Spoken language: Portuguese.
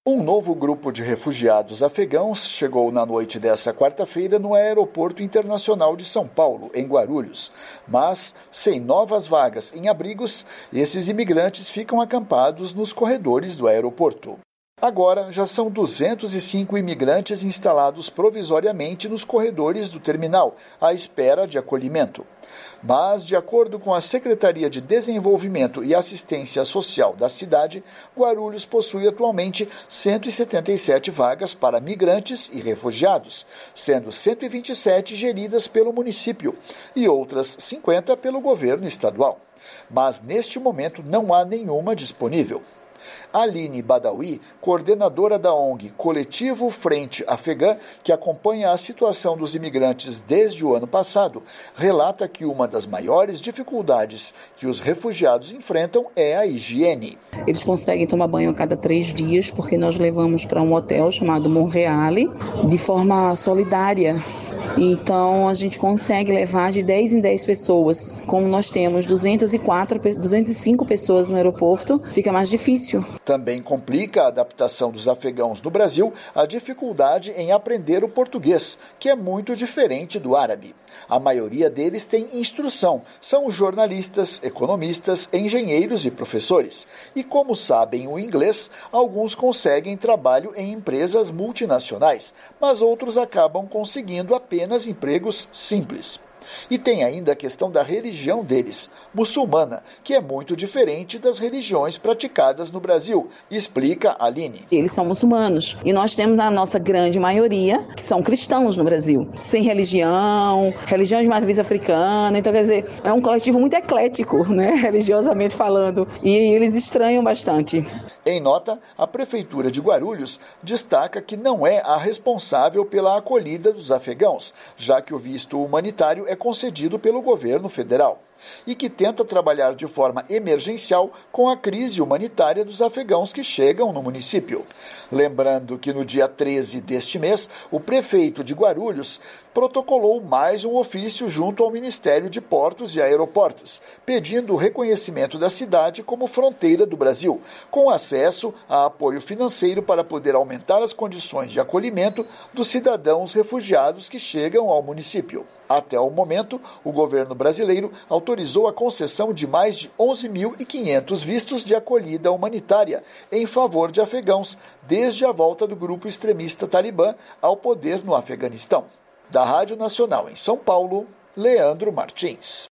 Um novo grupo de refugiados afegãos chegou na noite dessa quarta-feira no Aeroporto Internacional de São Paulo, em Guarulhos. Mas, sem novas vagas em abrigos, esses imigrantes ficam acampados nos corredores do aeroporto. Agora, já são 205 imigrantes instalados provisoriamente nos corredores do terminal, à espera de acolhimento. Mas, de acordo com a Secretaria de Desenvolvimento e Assistência Social da cidade, Guarulhos possui atualmente 177 vagas para migrantes e refugiados, sendo 127 geridas pelo município e outras 50 pelo governo estadual. Mas, neste momento, não há nenhuma disponível. Aline Badawi, coordenadora da ONG Coletivo Frente Afegã, que acompanha a situação dos imigrantes desde o ano passado, relata que uma das maiores dificuldades que os refugiados enfrentam é a higiene. Eles conseguem tomar banho a cada 3 dias, porque nós levamos para um hotel chamado Monreale, de forma solidária. Então, a gente consegue levar de 10 em 10 pessoas. Como nós temos 205 pessoas no aeroporto, fica mais difícil. Também complica a adaptação dos afegãos no Brasil a dificuldade em aprender o português, que é muito diferente do árabe. A maioria deles tem instrução, são jornalistas, economistas, engenheiros e professores. E como sabem o inglês, alguns conseguem trabalho em empresas multinacionais, mas outros acabam conseguindo apenas empregos simples. E tem ainda a questão da religião deles, muçulmana, que é muito diferente das religiões praticadas no Brasil, explica Aline. Eles são muçulmanos e nós temos a nossa grande maioria que são cristãos no Brasil, sem religião de matriz africana, então quer dizer, é um coletivo muito eclético, né, religiosamente falando, e eles estranham bastante. Em nota, a Prefeitura de Guarulhos destaca que não é a responsável pela acolhida dos afegãos, já que o visto humanitário é concedido pelo governo federal e que tenta trabalhar de forma emergencial com a crise humanitária dos afegãos que chegam no município. Lembrando que no dia 13 deste mês, o prefeito de Guarulhos protocolou mais um ofício junto ao Ministério de Portos e Aeroportos, pedindo o reconhecimento da cidade como fronteira do Brasil, com acesso a apoio financeiro para poder aumentar as condições de acolhimento dos cidadãos refugiados que chegam ao município. Até o momento, o governo brasileiro autorizou a concessão de mais de 11.500 vistos de acolhida humanitária em favor de afegãos, desde a volta do grupo extremista Talibã ao poder no Afeganistão. Da Rádio Nacional em São Paulo, Leandro Martins.